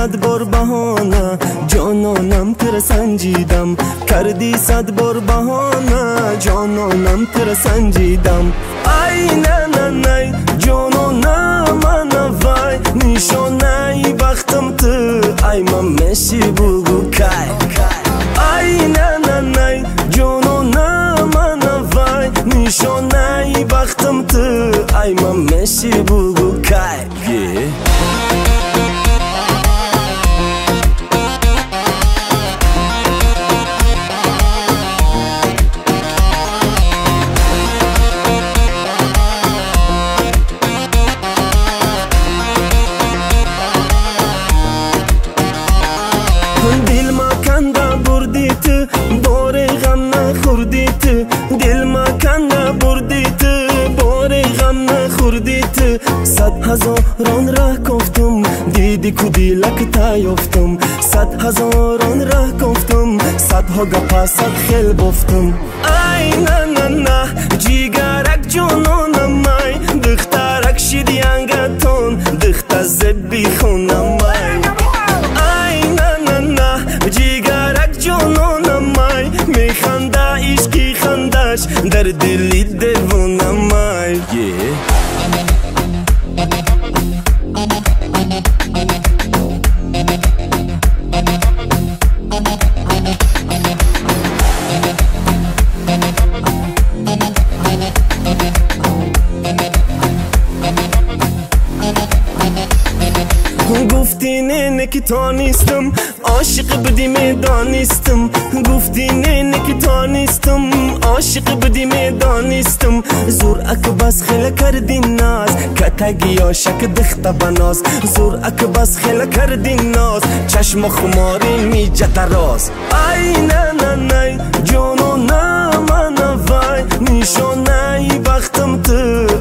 صد بار بهانه جانانم تر سنجیدم کردی صد بار بهانه جانانم تر سنجیدم ای نه نه نه جانانم من وای نشانه بختم تو ای من مشی بگو کای ای نه نه نه جانانم من وای نشانه بختم تو ای من مشی بگو کای دل ما کنده بردی تو بار غم نخوردی تو دل ما کنده بردی تو بار غم نخوردی تو صد هزاران ره گفتم دیدی کدیلک تایفتم صد هزاران ره گفتم صدها گپا صد خیل بفتم ای نه نه نه جیگرک جانانم مای دخترک شیدی انگتون دخت زبی خونم مای جیگرک جانانم مای میخنده عشقی خندش در دلی دیوانم مای گفتی نه که تا نیستم عاشق بدی میدانستم گفتی نه که تا نیستم عاشق بدی میدانستم زور اک بس خیلی کردی ناز کتگی عاشق دخت بناز زور اک بس خیلی کردی ناز چشم خماری می جت راز ای نه نه نه جانو نه من وای نشانه بختم تو